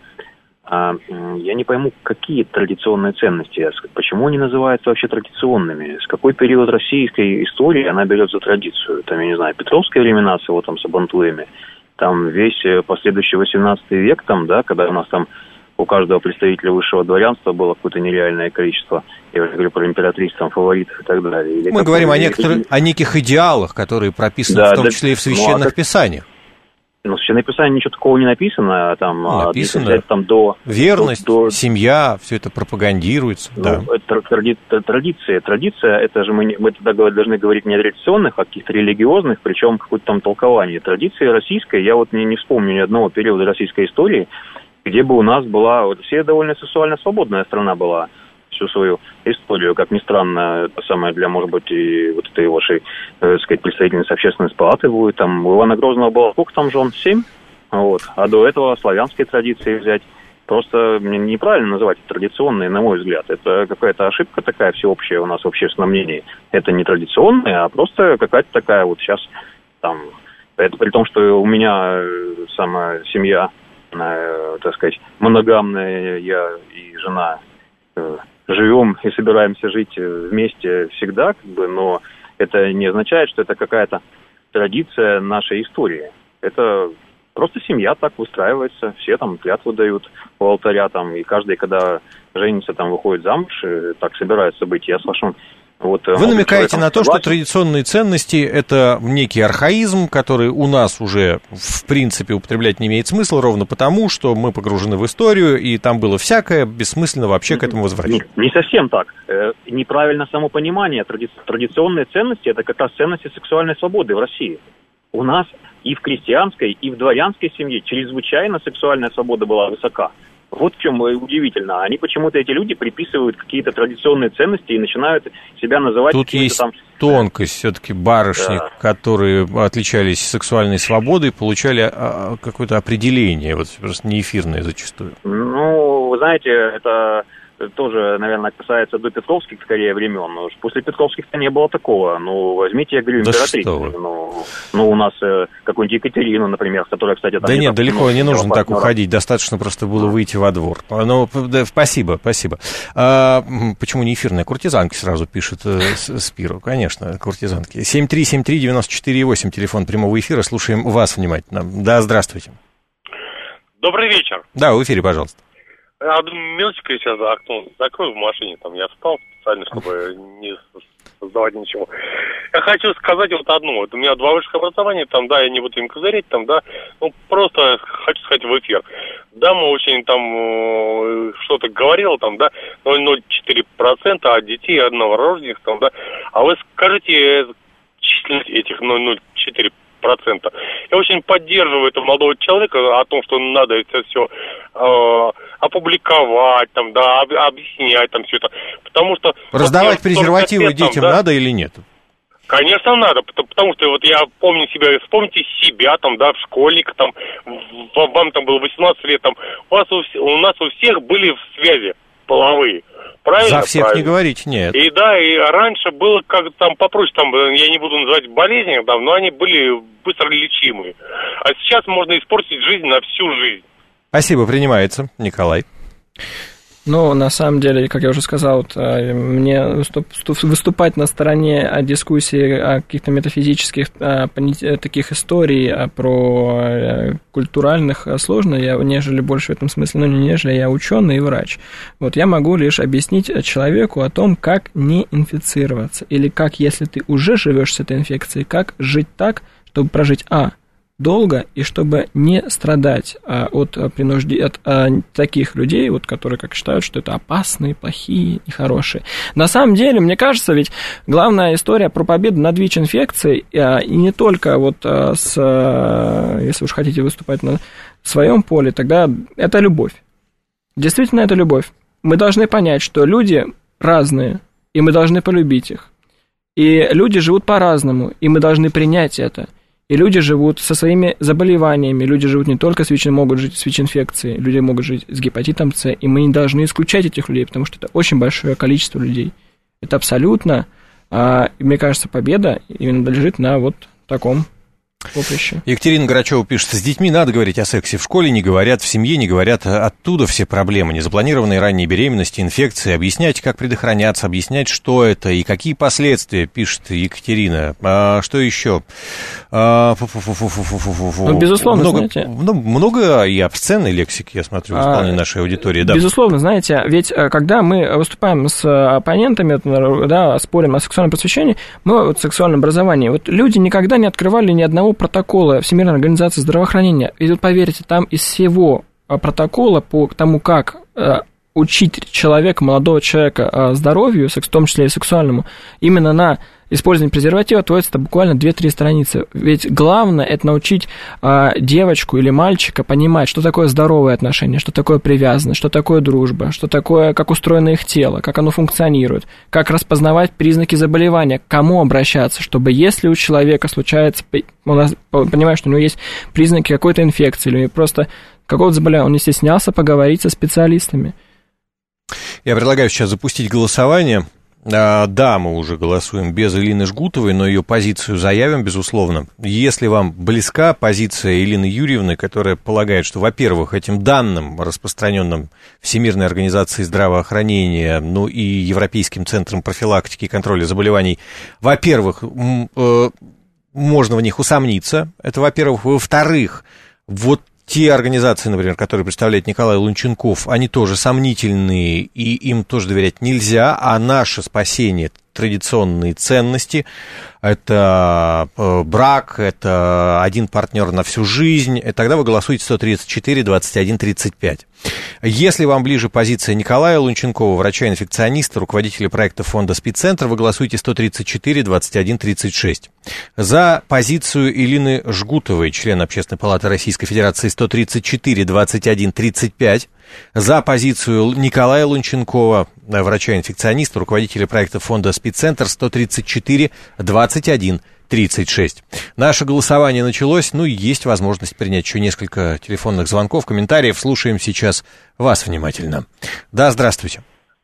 Я не пойму, какие традиционные ценности, почему они называются вообще традиционными, с какой период российской истории она берет за традицию. Там, я не знаю, Петровские времена с его там сабантуями, там весь последующий 18 век, там, да, когда у нас там у каждого представителя высшего дворянства было какое-то нереальное количество, я уже говорю про императриц, там, фаворитов и так далее. Или мы говорим о неких идеалах, которые прописаны, да, в том числе и в священных писаниях. В священном писании ничего такого не написано. Там, написано. Там, верность, семья, все это пропагандируется. Да. Это традиция, это же мы тогда должны говорить не о традиционных, а о каких-то религиозных, причем какое-то там толкование. Традиция российская, я не вспомню ни одного периода российской истории, где бы у нас была... Россия довольно сексуально свободная страна была всю свою историю, как ни странно, это самое для, может быть, и вот этой вашей, так сказать, представительницы общественной палаты будет. Там у Ивана Грозного было сколько там жен? 7? А до этого славянские традиции взять, просто неправильно называть традиционные, на мой взгляд. Это какая-то ошибка такая всеобщая у нас в общественном мнении. Это не традиционная, а просто какая-то такая вот сейчас там... Это при том, что у меня сама семья, так сказать, моногамная, я и жена живем и собираемся жить вместе всегда, как бы, но это не означает, что это какая-то традиция нашей истории. Это просто семья так выстраивается, все там клятву дают у алтаря, там, и каждый, когда женится, там, выходит замуж, так собирается быть. Я слышал, вот, вы намекаете на то, что традиционные ценности – это некий архаизм, который у нас уже, в принципе, употреблять не имеет смысла, ровно потому, что мы погружены в историю, и там было всякое, бессмысленно вообще к этому возвращаться. Не совсем так. Неправильно самопонимание. Традиционные ценности – это как раз ценности сексуальной свободы в России. У нас и в крестьянской, и в дворянской семье чрезвычайно сексуальная свобода была высока. Вот в чем удивительно. Они почему-то, эти люди, приписывают какие-то традиционные ценности и начинают себя называть... Тут есть там... тонкость. Все-таки барышни, да, которые отличались сексуальной свободой, получали какое-то определение, вот просто не эфирное зачастую. Ну, вы знаете, это тоже, наверное, касается до петровских, скорее, времен. Но после петровских-то не было такого. Ну, возьмите, я говорю, императрицу. Ну, у нас какую-нибудь Екатерину, например, которая, кстати... Там да нет, далеко не нужно так уходить. Достаточно просто было выйти во двор. Ну, да, спасибо. Почему не эфирная? Куртизанки сразу пишет Спиру. Конечно, куртизанки. 7373948, телефон прямого эфира. Слушаем вас внимательно. Да, здравствуйте. Добрый вечер. Да, в эфире, пожалуйста. Одну минуточку, я сейчас окно закрою в машине, там я встал специально, чтобы не создавать ничего. Я хочу сказать вот одно, вот у меня 2 высших образования, там, да, я не буду им козырять, там, да, ну, просто хочу сказать в эфир. Дама очень там что-то говорила, там, да, 0,04% от детей новорожденных, там, да, а вы скажите численность этих 0,04%. Я очень поддерживаю этого молодого человека о том, что надо это все опубликовать, там, да, объяснять там все это. Потому что... Раздавать презервативы детям, да, надо или нет? Конечно, надо, потому что вот я помню себя, вспомните себя, там, да, школьник, там, вам там было 18 лет, там, у нас у всех были связи половые. Правильно? За всех правильно. Не говорить, нет. И да, и раньше было как там попроще, там, я не буду называть болезни, там, но они были быстро лечимые. А сейчас можно испортить жизнь на всю жизнь. Спасибо, принимается. Николай. Ну, на самом деле, как я уже сказал, вот, мне выступать на стороне дискуссии о каких-то метафизических таких историй про культуральных сложно, я нежели больше в этом смысле, но не нежели я ученый и врач. Вот я могу лишь объяснить человеку о том, как не инфицироваться, или как, если ты уже живешь с этой инфекцией, как жить так, чтобы прожить долго, и чтобы не страдать от таких людей, вот, которые как считают, что это опасные, плохие, нехорошие. На самом деле, мне кажется, ведь главная история про победу над ВИЧ-инфекцией, и не только вот если уж хотите выступать на своем поле, тогда это любовь. Действительно, это любовь. Мы должны понять, что люди разные, и мы должны полюбить их. И люди живут по-разному, и мы должны принять это. И люди живут со своими заболеваниями, люди живут не только с ВИЧ, могут жить с ВИЧ-инфекцией, люди могут жить с гепатитом С, и мы не должны исключать этих людей, потому что это очень большое количество людей. Это абсолютно, мне кажется, победа именно лежит на вот таком поприще. Екатерина Грачева пишет: с детьми надо говорить о сексе. В школе не говорят, в семье не говорят. Оттуда все проблемы. Незапланированные ранние беременности, инфекции. Объяснять, как предохраняться, объяснять, что это и какие последствия, пишет Екатерина. Что еще? Безусловно, знаете... Много и обсценной лексики, я смотрю, в исполнении нашей аудитории. Да. Безусловно, знаете, ведь когда мы выступаем с оппонентами, да, спорим о сексуальном просвещении, мы вот в сексуальном образовании, вот люди никогда не открывали ни одного протокола Всемирной организации здравоохранения. И вот поверьте, там из всего протокола по тому, как учить человека, молодого человека здоровью, в том числе и сексуальному, именно на использование презерватива отводится буквально 2-3 страницы. Ведь главное – это научить девочку или мальчика понимать, что такое здоровые отношения, что такое привязанность, что такое дружба, что такое, как устроено их тело, как оно функционирует, как распознавать признаки заболевания, к кому обращаться, чтобы если у человека случается, он понимает, что у него есть признаки какой-то инфекции, или просто какого-то заболевания, он не стеснялся поговорить со специалистами. Я предлагаю сейчас запустить голосование. Да, мы уже голосуем без Илины Жгутовой, но ее позицию заявим, безусловно. Если вам близка позиция Илины Юрьевны, которая полагает, что, во-первых, этим данным, распространенным Всемирной организацией здравоохранения, ну и Европейским центром профилактики и контроля заболеваний, во-первых, можно в них усомниться, это во-первых. Во-вторых, вот те организации, например, которые представляет Николай Лунченков, они тоже сомнительные, и им тоже доверять нельзя, а наше спасение, традиционные ценности, это брак, это один партнер на всю жизнь, и тогда вы голосуете 134, 21, 35. Если вам ближе позиция Николая Лунченкова, врача-инфекциониста, руководителя проекта фонда «Спидцентр», вы голосуете 134, 21, 36. За позицию Илины Жгутовой, члена Общественной палаты Российской Федерации, 134, 21, 35. За позицию Николая Лунченкова, врача-инфекциониста, руководителя проекта фонда «Спидцентр», 134, 21, 36. Наше голосование началось, ну и есть возможность принять еще несколько телефонных звонков, комментариев. Слушаем сейчас вас внимательно. Да, здравствуйте.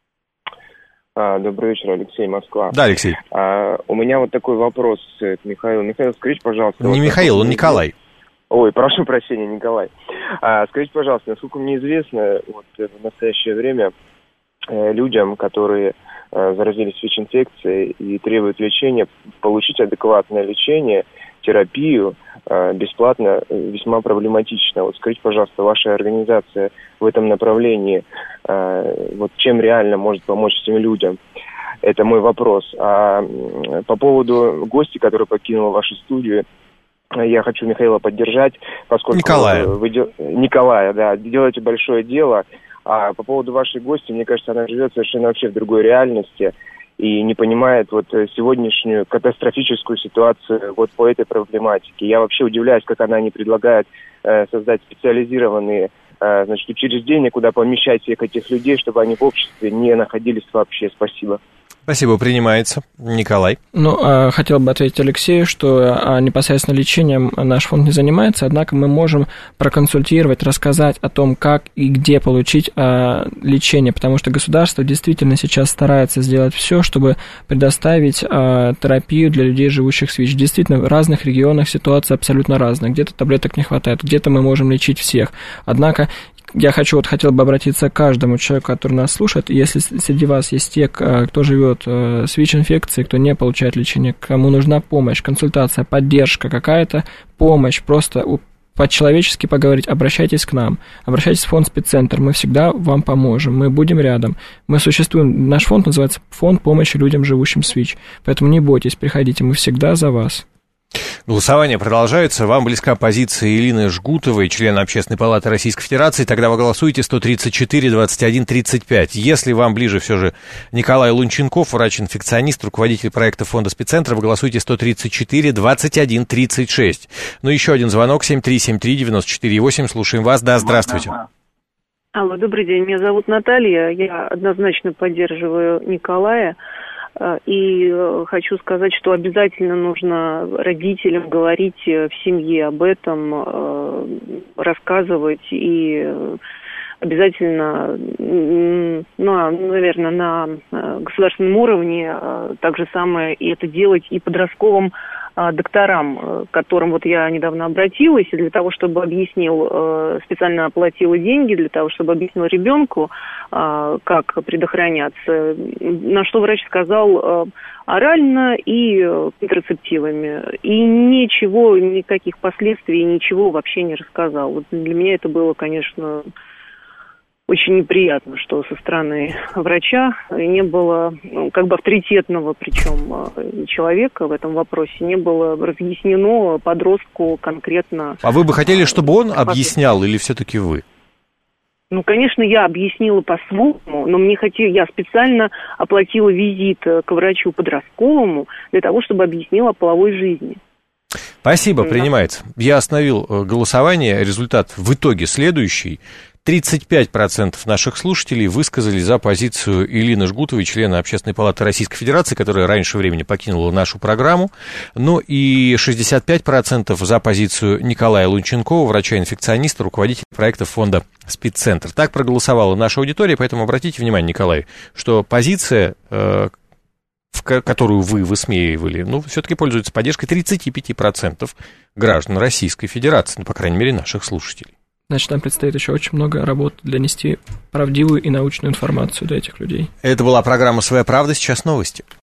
Добрый вечер, Алексей, Москва. Да, Алексей. У меня вот такой вопрос к Михаилу. Михаил, скажите, пожалуйста... Не Михаил, он Николай. Ой, прошу прощения, Николай. Скажите, пожалуйста, насколько мне известно, вот в настоящее время людям, которые заразились ВИЧ-инфекцией и требуют лечения, получить адекватное лечение, терапию бесплатно весьма проблематично. Вот скажите, пожалуйста, ваша организация в этом направлении, вот чем реально может помочь этим людям? Это мой вопрос. А по поводу гостя, который покинул вашу студию, я хочу Михаила поддержать, поскольку Николая, да, делаете большое дело. А по поводу вашей гости, мне кажется, она живет совершенно вообще в другой реальности и не понимает вот сегодняшнюю катастрофическую ситуацию вот по этой проблематике. Я вообще удивляюсь, как она не предлагает создать специализированные учреждения, куда помещать всех этих людей, чтобы они в обществе не находились вообще. Спасибо. Спасибо, принимается. Николай. Ну, хотел бы ответить Алексею, что непосредственно лечением наш фонд не занимается, однако мы можем проконсультировать, рассказать о том, как и где получить лечение, потому что государство действительно сейчас старается сделать все, чтобы предоставить терапию для людей, живущих с ВИЧ. Действительно, в разных регионах ситуация абсолютно разная. Где-то таблеток не хватает, где-то мы можем лечить всех. Однако я хотел бы обратиться к каждому человеку, который нас слушает. Если среди вас есть те, кто живет с ВИЧ-инфекцией, кто не получает лечение, кому нужна помощь, консультация, поддержка, какая-то помощь, просто по-человечески поговорить, обращайтесь к нам, обращайтесь в фонд «Спидцентр», мы всегда вам поможем, мы будем рядом. Мы существуем, наш фонд называется «Фонд помощи людям, живущим с ВИЧ», поэтому не бойтесь, приходите, мы всегда за вас. Голосование продолжается. Вам близка позиция Илины Жгутовой, члена Общественной палаты Российской Федерации. Тогда вы голосуете 134, 21, 35. Если вам ближе все же Николай Лунченков, врач-инфекционист, руководитель проекта фонда «Спидцентр», вы голосуете 134, 21, 36. Ну, еще один звонок, 7373-94-8. Слушаем вас. Да, здравствуйте. Алло, добрый день. Меня зовут Наталья. Я однозначно поддерживаю Николая. И хочу сказать, что обязательно нужно родителям говорить в семье об этом, рассказывать и обязательно, наверное, на государственном уровне так же самое и это делать и подростковым докторам, к которым вот я недавно обратилась, и для того, чтобы специально оплатила деньги, для того, чтобы объяснила ребенку, как предохраняться, на что врач сказал орально и контрацептивами. И ничего, никаких последствий, ничего вообще не рассказал. Вот для меня это было, конечно, очень неприятно, что со стороны врача не было, авторитетного, причем человека в этом вопросе, не было разъяснено подростку конкретно. А вы бы хотели, чтобы он объяснял или все-таки вы? Ну, конечно, я объяснила по-своему, но я специально оплатила визит к врачу подростковому для того, чтобы объяснила о половой жизни. Спасибо, принимается. Я остановил голосование. Результат в итоге следующий. 35% наших слушателей высказали за позицию Илины Жгутовой, члена Общественной палаты Российской Федерации, которая раньше времени покинула нашу программу. Ну и 65% за позицию Николая Лунченкова, врача-инфекциониста, руководителя проекта фонда «Спеццентр». Так проголосовала наша аудитория, поэтому обратите внимание, Николай, что позиция, которую вы высмеивали, ну, все-таки пользуется поддержкой 35% граждан Российской Федерации, ну, по крайней мере, наших слушателей. Значит, нам предстоит еще очень много работы для нести правдивую и научную информацию для этих людей. Это была программа «Своя правда», сейчас новости.